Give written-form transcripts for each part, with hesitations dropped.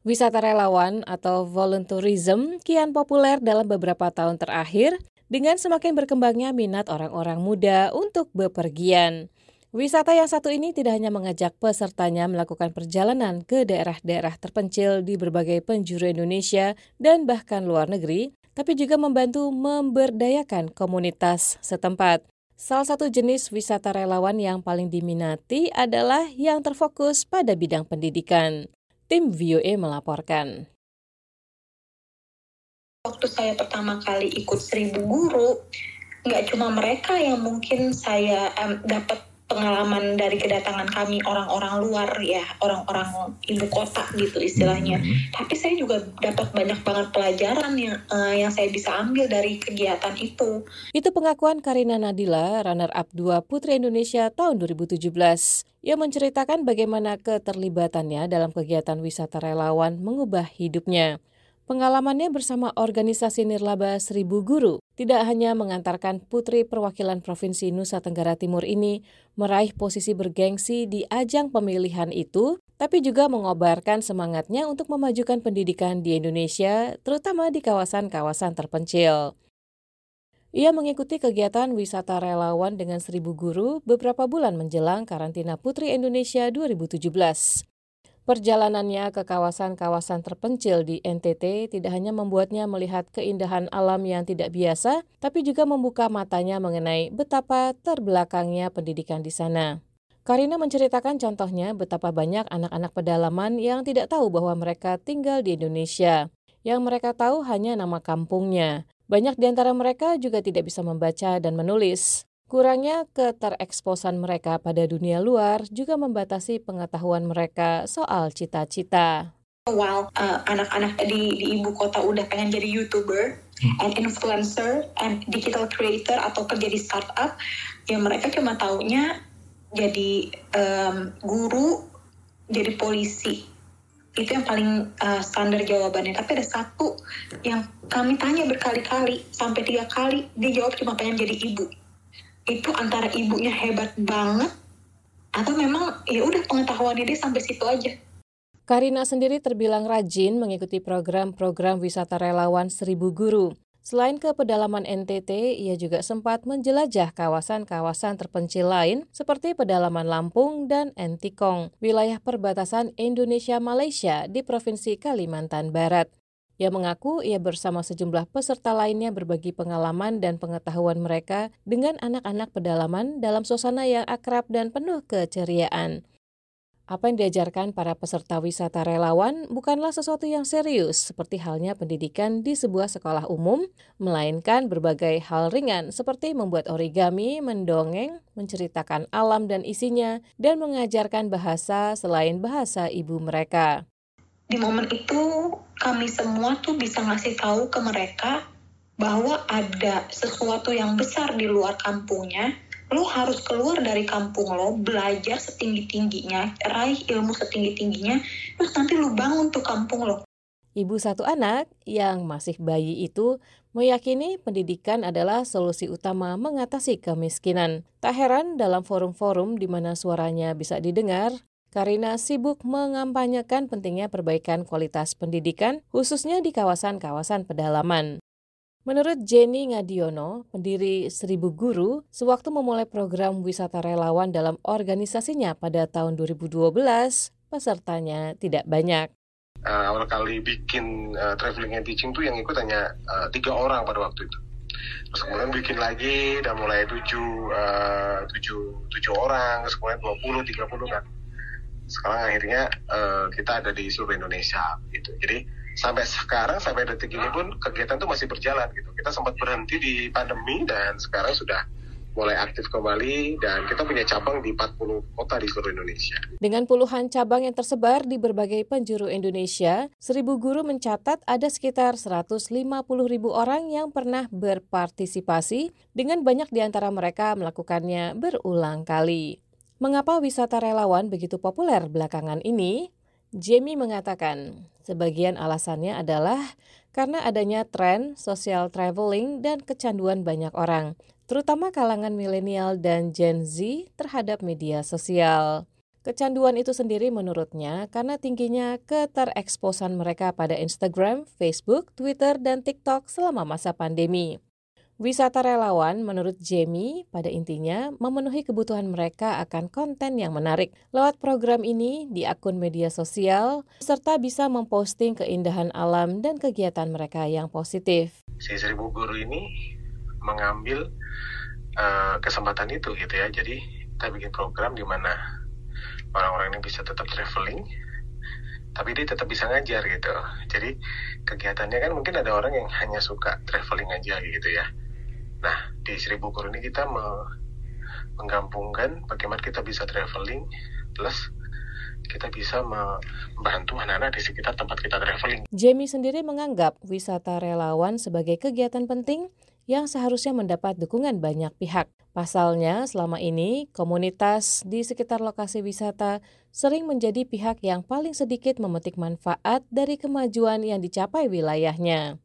Wisata relawan atau volunteerism kian populer dalam beberapa tahun terakhir dengan semakin berkembangnya minat orang-orang muda untuk bepergian. Wisata yang satu ini tidak hanya mengajak pesertanya melakukan perjalanan ke daerah-daerah terpencil di berbagai penjuru Indonesia dan bahkan luar negeri, tapi juga membantu memberdayakan komunitas setempat. Salah satu jenis wisata relawan yang paling diminati adalah yang terfokus pada bidang pendidikan. Tim VOA melaporkan. Waktu saya pertama kali ikut 1.000 guru, nggak cuma mereka yang mungkin saya dapat pengalaman dari kedatangan kami orang-orang luar ya, orang-orang ibu kota gitu istilahnya. Tapi saya juga dapat banyak banget pelajaran yang saya bisa ambil dari kegiatan itu. Itu pengakuan Karina Nadila, runner-up 2 Putri Indonesia tahun 2017. Ia menceritakan bagaimana keterlibatannya dalam kegiatan wisata relawan mengubah hidupnya. Pengalamannya bersama organisasi Nirlaba 1.000 Guru tidak hanya mengantarkan putri perwakilan Provinsi Nusa Tenggara Timur ini meraih posisi bergengsi di ajang pemilihan itu, tapi juga mengobarkan semangatnya untuk memajukan pendidikan di Indonesia, terutama di kawasan-kawasan terpencil. Ia mengikuti kegiatan wisata relawan dengan 1.000 guru beberapa bulan menjelang karantina Putri Indonesia 2017. Perjalanannya ke kawasan-kawasan terpencil di NTT tidak hanya membuatnya melihat keindahan alam yang tidak biasa, tapi juga membuka matanya mengenai betapa terbelakangnya pendidikan di sana. Karina menceritakan contohnya betapa banyak anak-anak pedalaman yang tidak tahu bahwa mereka tinggal di Indonesia. Yang mereka tahu hanya nama kampungnya. Banyak di antara mereka juga tidak bisa membaca dan menulis. Kurangnya ketereksposan mereka pada dunia luar juga membatasi pengetahuan mereka soal cita-cita. While anak-anak di ibu kota udah pengen jadi YouTuber, and influencer, and digital creator atau kerja di startup, ya mereka cuma taunya jadi guru, jadi polisi. Itu yang paling standar jawabannya. Tapi ada satu yang kami tanya berkali-kali, sampai 3 kali, dia jawab cuma pengen jadi ibu. Itu antara ibunya hebat banget, atau memang ya udah pengetahuannya dia sampai situ aja. Karina sendiri terbilang rajin mengikuti program-program wisata relawan 1.000 guru. Selain ke pedalaman NTT, ia juga sempat menjelajah kawasan-kawasan terpencil lain seperti pedalaman Lampung dan Entikong, wilayah perbatasan Indonesia-Malaysia di Provinsi Kalimantan Barat. Ia mengaku ia bersama sejumlah peserta lainnya berbagi pengalaman dan pengetahuan mereka dengan anak-anak pedalaman dalam suasana yang akrab dan penuh keceriaan. Apa yang diajarkan para peserta wisata relawan bukanlah sesuatu yang serius seperti halnya pendidikan di sebuah sekolah umum, melainkan berbagai hal ringan seperti membuat origami, mendongeng, menceritakan alam dan isinya, dan mengajarkan bahasa selain bahasa ibu mereka. Di momen itu kami semua tuh bisa ngasih tahu ke mereka bahwa ada sesuatu yang besar di luar kampungnya. Lo harus keluar dari kampung lo, belajar setinggi-tingginya, raih ilmu setinggi-tingginya, terus nanti lo bangun tuh kampung lo. Ibu satu anak yang masih bayi itu meyakini pendidikan adalah solusi utama mengatasi kemiskinan. Tak heran dalam forum-forum di mana suaranya bisa didengar, Karina sibuk mengampanyekan pentingnya perbaikan kualitas pendidikan, khususnya di kawasan-kawasan pedalaman. Menurut Jenny Ngadiono, pendiri 1.000 Guru, sewaktu memulai program wisata relawan dalam organisasinya pada tahun 2012, pesertanya tidak banyak. Awal kali bikin traveling and teaching tuh yang ikut hanya 3 orang pada waktu itu. Terus kemudian bikin lagi, dan mulai 7 orang, terus kemudian 20, 30 kan. Sekarang akhirnya kita ada di seluruh Indonesia gitu. Jadi sampai sekarang, sampai detik ini pun kegiatan itu masih berjalan gitu. Kita sempat berhenti di pandemi dan sekarang sudah mulai aktif kembali dan kita punya cabang di 40 kota di seluruh Indonesia. Dengan puluhan cabang yang tersebar di berbagai penjuru Indonesia, 1.000 Guru mencatat ada sekitar 150.000 orang yang pernah berpartisipasi, dengan banyak di antara mereka melakukannya berulang kali. Mengapa wisata relawan begitu populer belakangan ini? Jamie mengatakan, sebagian alasannya adalah karena adanya tren social traveling dan kecanduan banyak orang, terutama kalangan milenial dan Gen Z terhadap media sosial. Kecanduan itu sendiri menurutnya karena tingginya ketereksposan mereka pada Instagram, Facebook, Twitter, dan TikTok selama masa pandemi. Wisata relawan menurut Jamie pada intinya memenuhi kebutuhan mereka akan konten yang menarik. Lewat program ini di akun media sosial, peserta bisa memposting keindahan alam dan kegiatan mereka yang positif. Si 1000 Guru ini mengambil kesempatan itu gitu ya. Jadi kita bikin program di mana orang-orang ini bisa tetap traveling, tapi dia tetap bisa ngajar gitu. Jadi kegiatannya kan mungkin ada orang yang hanya suka traveling aja gitu ya. Nah, di 1000 Guru ini kita menggabungkan bagaimana kita bisa traveling, plus kita bisa membantu anak-anak di sekitar tempat kita traveling. Jamie sendiri menganggap wisata relawan sebagai kegiatan penting yang seharusnya mendapat dukungan banyak pihak. Pasalnya, selama ini komunitas di sekitar lokasi wisata sering menjadi pihak yang paling sedikit memetik manfaat dari kemajuan yang dicapai wilayahnya.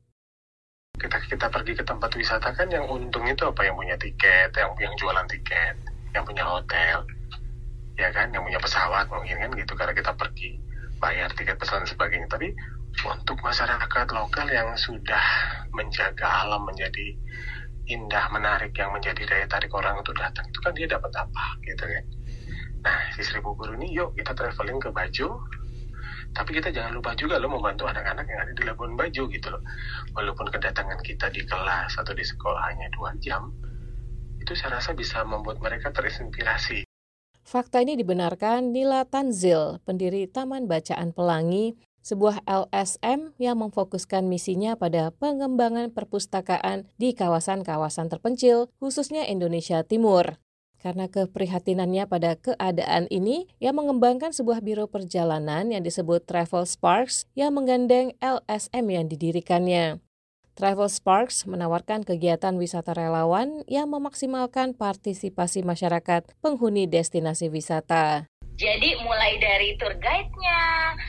Kita pergi ke tempat wisata kan yang untung itu apa? Yang punya tiket, yang jualan tiket, yang punya hotel, ya kan, yang punya pesawat mungkin kan gitu, karena kita pergi bayar tiket pesawat dan sebagainya. Tapi untuk masyarakat lokal yang sudah menjaga alam menjadi indah, menarik, yang menjadi daya tarik orang untuk datang, itu kan dia dapat apa gitu kan. Nah, si 1000 Guru ini yuk kita traveling ke Bajo, tapi kita jangan lupa juga loh membantu anak-anak yang ada di Labuan Bajo gitu loh. Walaupun kedatangan kita di kelas atau di sekolah hanya 2 jam, itu saya rasa bisa membuat mereka terinspirasi. Fakta ini dibenarkan Nila Tanzil, pendiri Taman Bacaan Pelangi, sebuah LSM yang memfokuskan misinya pada pengembangan perpustakaan di kawasan-kawasan terpencil, khususnya Indonesia Timur. Karena keprihatinannya pada keadaan ini, ia mengembangkan sebuah biro perjalanan yang disebut Travel Sparks yang menggandeng LSM yang didirikannya. Travel Sparks menawarkan kegiatan wisata relawan yang memaksimalkan partisipasi masyarakat penghuni destinasi wisata. Jadi mulai dari tour guide-nya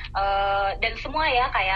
dan semua ya kayak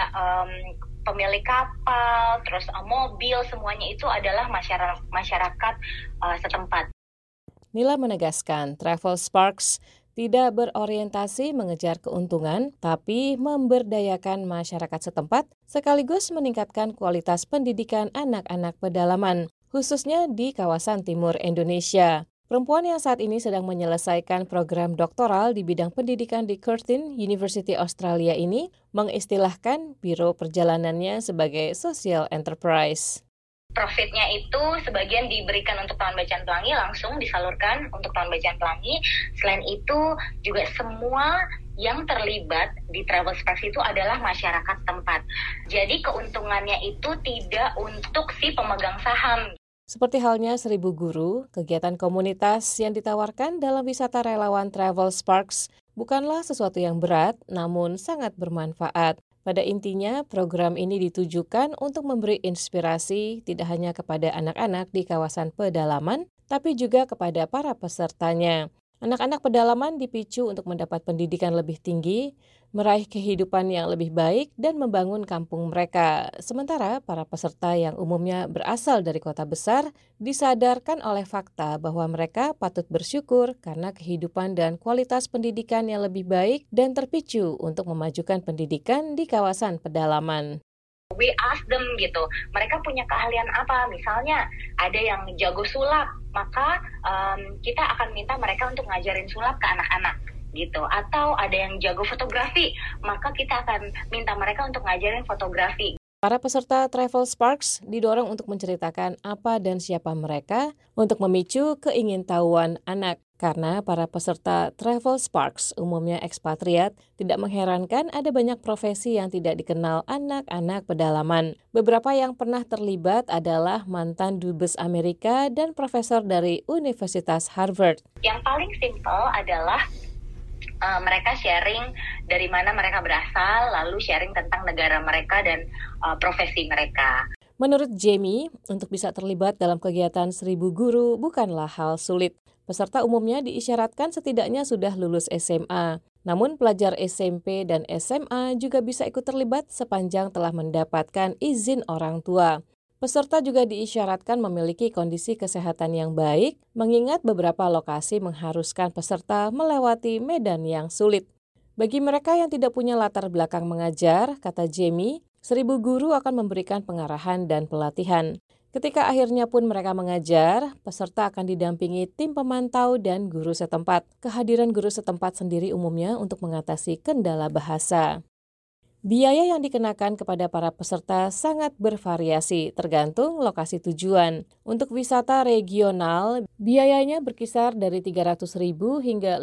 pemilik kapal, terus mobil, semuanya itu adalah masyarakat setempat. Nila menegaskan Travel Sparks tidak berorientasi mengejar keuntungan, tapi memberdayakan masyarakat setempat sekaligus meningkatkan kualitas pendidikan anak-anak pedalaman, khususnya di kawasan timur Indonesia. Perempuan yang saat ini sedang menyelesaikan program doktoral di bidang pendidikan di Curtin, University Australia ini mengistilahkan biro perjalanannya sebagai social enterprise. Profitnya itu sebagian diberikan untuk Taman Bacaan Pelangi, langsung disalurkan untuk Taman Bacaan Pelangi. Selain itu juga semua yang terlibat di Travel Sparks itu adalah masyarakat tempat. Jadi keuntungannya itu tidak untuk si pemegang saham. Seperti halnya 1000 Guru, kegiatan komunitas yang ditawarkan dalam wisata relawan Travel Sparks bukanlah sesuatu yang berat, namun sangat bermanfaat. Pada intinya, program ini ditujukan untuk memberi inspirasi tidak hanya kepada anak-anak di kawasan pedalaman, tapi juga kepada para pesertanya. Anak-anak pedalaman dipicu untuk mendapat pendidikan lebih tinggi, meraih kehidupan yang lebih baik, dan membangun kampung mereka. Sementara para peserta yang umumnya berasal dari kota besar disadarkan oleh fakta bahwa mereka patut bersyukur karena kehidupan dan kualitas pendidikan yang lebih baik dan terpicu untuk memajukan pendidikan di kawasan pedalaman. We ask them gitu, mereka punya keahlian apa? Misalnya ada yang jago sulap, maka kita akan minta mereka untuk ngajarin sulap ke anak-anak gitu. Atau ada yang jago fotografi, maka kita akan minta mereka untuk ngajarin fotografi. Para peserta Travel Sparks didorong untuk menceritakan apa dan siapa mereka untuk memicu keingintahuan anak. Karena para peserta Travel Sparks umumnya ekspatriat, tidak mengherankan ada banyak profesi yang tidak dikenal anak-anak pedalaman. Beberapa yang pernah terlibat adalah mantan dubes Amerika dan profesor dari Universitas Harvard. Yang paling simpel adalah mereka sharing dari mana mereka berasal, lalu sharing tentang negara mereka dan profesi mereka. Menurut Jamie, untuk bisa terlibat dalam kegiatan 1000 Guru bukanlah hal sulit. Peserta umumnya diisyaratkan setidaknya sudah lulus SMA. Namun pelajar SMP dan SMA juga bisa ikut terlibat sepanjang telah mendapatkan izin orang tua. Peserta juga diisyaratkan memiliki kondisi kesehatan yang baik, mengingat beberapa lokasi mengharuskan peserta melewati medan yang sulit. Bagi mereka yang tidak punya latar belakang mengajar, kata Jamie, 1.000 guru akan memberikan pengarahan dan pelatihan. Ketika akhirnya pun mereka mengajar, peserta akan didampingi tim pemantau dan guru setempat. Kehadiran guru setempat sendiri umumnya untuk mengatasi kendala bahasa. Biaya yang dikenakan kepada para peserta sangat bervariasi, tergantung lokasi tujuan. Untuk wisata regional, biayanya berkisar dari Rp300.000 hingga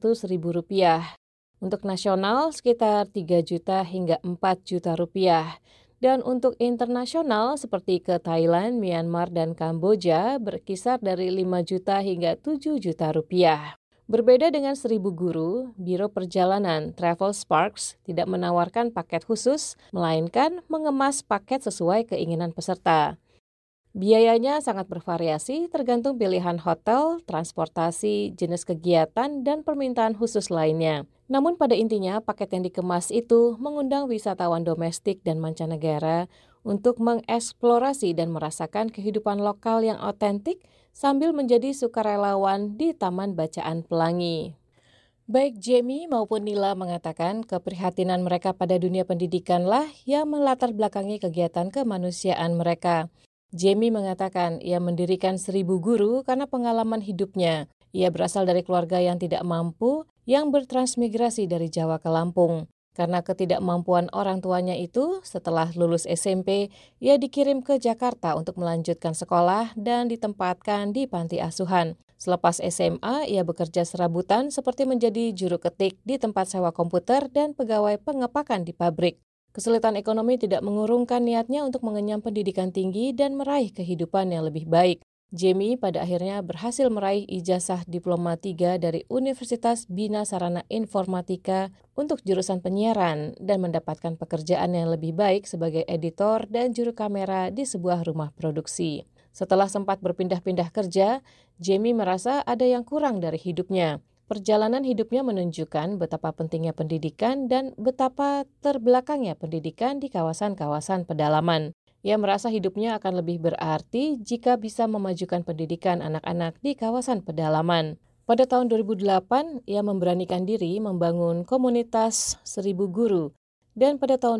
Rp500.000. Untuk nasional, sekitar 3 juta hingga 4 juta rupiah. Dan untuk internasional, seperti ke Thailand, Myanmar, dan Kamboja, berkisar dari 5 juta hingga 7 juta rupiah. Berbeda dengan 1.000 guru, Biro Perjalanan Travel Sparks tidak menawarkan paket khusus, melainkan mengemas paket sesuai keinginan peserta. Biayanya sangat bervariasi tergantung pilihan hotel, transportasi, jenis kegiatan, dan permintaan khusus lainnya. Namun pada intinya paket yang dikemas itu mengundang wisatawan domestik dan mancanegara untuk mengeksplorasi dan merasakan kehidupan lokal yang otentik sambil menjadi sukarelawan di Taman Bacaan Pelangi. Baik Jamie maupun Nila mengatakan keprihatinan mereka pada dunia pendidikanlah yang melatar belakangi kegiatan kemanusiaan mereka. Jamie mengatakan ia mendirikan 1.000 guru karena pengalaman hidupnya. Ia berasal dari keluarga yang tidak mampu yang bertransmigrasi dari Jawa ke Lampung. Karena ketidakmampuan orang tuanya itu, setelah lulus SMP, ia dikirim ke Jakarta untuk melanjutkan sekolah dan ditempatkan di panti asuhan. Selepas SMA, ia bekerja serabutan seperti menjadi juru ketik di tempat sewa komputer dan pegawai pengepakan di pabrik. Kesulitan ekonomi tidak mengurungkan niatnya untuk mengenyam pendidikan tinggi dan meraih kehidupan yang lebih baik. Jamie pada akhirnya berhasil meraih ijazah Diploma 3 dari Universitas Bina Sarana Informatika untuk jurusan penyiaran dan mendapatkan pekerjaan yang lebih baik sebagai editor dan juru kamera di sebuah rumah produksi. Setelah sempat berpindah-pindah kerja, Jamie merasa ada yang kurang dari hidupnya. Perjalanan hidupnya menunjukkan betapa pentingnya pendidikan dan betapa terbelakangnya pendidikan di kawasan-kawasan pedalaman. Ia merasa hidupnya akan lebih berarti jika bisa memajukan pendidikan anak-anak di kawasan pedalaman. Pada tahun 2008, ia memberanikan diri membangun komunitas 1.000 guru. Dan pada tahun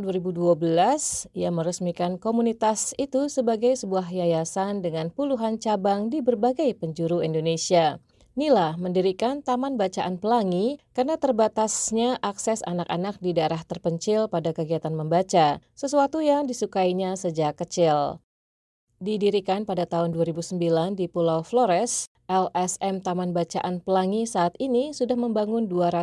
2012, ia meresmikan komunitas itu sebagai sebuah yayasan dengan puluhan cabang di berbagai penjuru Indonesia. Nila mendirikan Taman Bacaan Pelangi karena terbatasnya akses anak-anak di daerah terpencil pada kegiatan membaca, sesuatu yang disukainya sejak kecil. Didirikan pada tahun 2009 di Pulau Flores, LSM Taman Bacaan Pelangi saat ini sudah membangun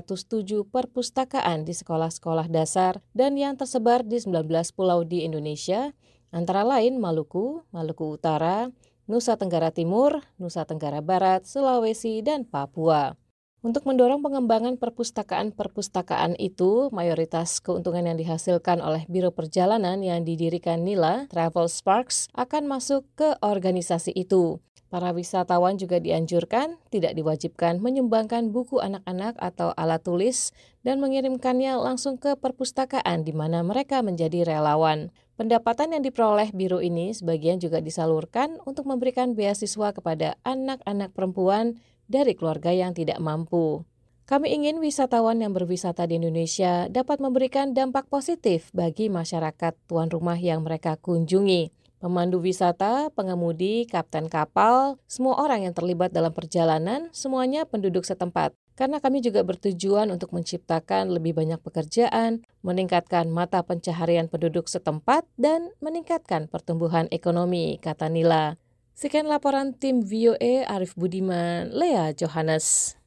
207 perpustakaan di sekolah-sekolah dasar dan yang tersebar di 19 pulau di Indonesia, antara lain Maluku, Maluku Utara, Nusa Tenggara Timur, Nusa Tenggara Barat, Sulawesi, dan Papua. Untuk mendorong pengembangan perpustakaan-perpustakaan itu, mayoritas keuntungan yang dihasilkan oleh Biro Perjalanan yang didirikan Nila, Travel Sparks, akan masuk ke organisasi itu. Para wisatawan juga dianjurkan tidak diwajibkan menyumbangkan buku anak-anak atau alat tulis dan mengirimkannya langsung ke perpustakaan di mana mereka menjadi relawan. Pendapatan yang diperoleh biro ini sebagian juga disalurkan untuk memberikan beasiswa kepada anak-anak perempuan dari keluarga yang tidak mampu. Kami ingin wisatawan yang berwisata di Indonesia dapat memberikan dampak positif bagi masyarakat tuan rumah yang mereka kunjungi. Pemandu wisata, pengemudi, kapten kapal, semua orang yang terlibat dalam perjalanan, semuanya penduduk setempat. Karena kami juga bertujuan untuk menciptakan lebih banyak pekerjaan, meningkatkan mata pencaharian penduduk setempat, dan meningkatkan pertumbuhan ekonomi, kata Nila. Sekian laporan tim VOA Arif Budiman, Lea Johannes.